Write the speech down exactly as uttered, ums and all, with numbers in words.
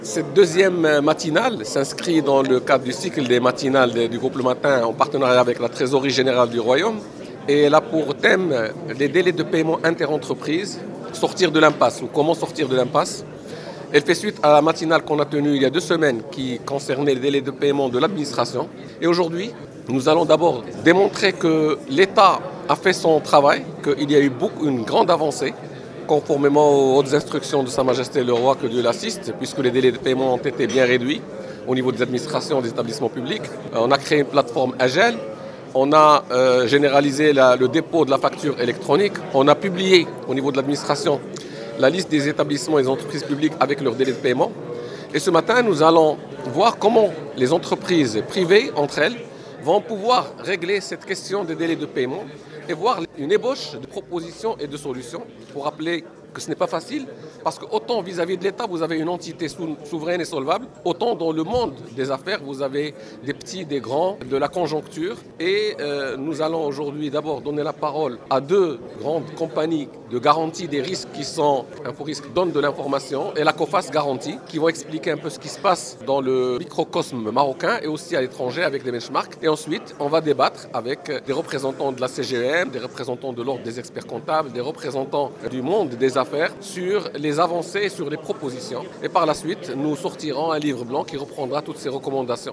Cette deuxième matinale s'inscrit dans le cadre du cycle des matinales du groupe Le Matin en partenariat avec la Trésorerie générale du Royaume. Et elle a pour thème les délais de paiement interentreprises, sortir de l'impasse ou comment sortir de l'impasse. Elle fait suite à la matinale qu'on a tenue il y a deux semaines qui concernait les délais de paiement de l'administration. Et aujourd'hui, nous allons d'abord démontrer que l'État a fait son travail, qu'il y a eu beaucoup, une grande avancée, conformément aux hautes instructions de Sa Majesté le Roi, que Dieu l'assiste, puisque les délais de paiement ont été bien réduits au niveau des administrations, des établissements publics. On a créé une plateforme Agile, on a euh, généralisé la, le dépôt de la facture électronique, on a publié au niveau de l'administration la liste des établissements et des entreprises publiques avec leurs délais de paiement. Et ce matin, nous allons voir comment les entreprises privées, entre elles, vont pouvoir régler cette question des délais de paiement et voir une ébauche de propositions et de solutions pour rappeler que ce n'est pas facile, parce que autant vis-à-vis de l'État, vous avez une entité sou- souveraine et solvable, autant dans le monde des affaires, vous avez des petits, des grands, de la conjoncture. Et euh, nous allons aujourd'hui d'abord donner la parole à deux grandes compagnies de garantie des risques qui sont, InfoRisque donne de l'information, et la COFAS Garantie, qui vont expliquer un peu ce qui se passe dans le microcosme marocain et aussi à l'étranger avec des benchmarks. Et ensuite, on va débattre avec des représentants de la C G E M, des représentants de l'Ordre des experts comptables, des représentants du monde des affaires sur les avancées et sur les propositions. Et par la suite, nous sortirons un livre blanc qui reprendra toutes ces recommandations.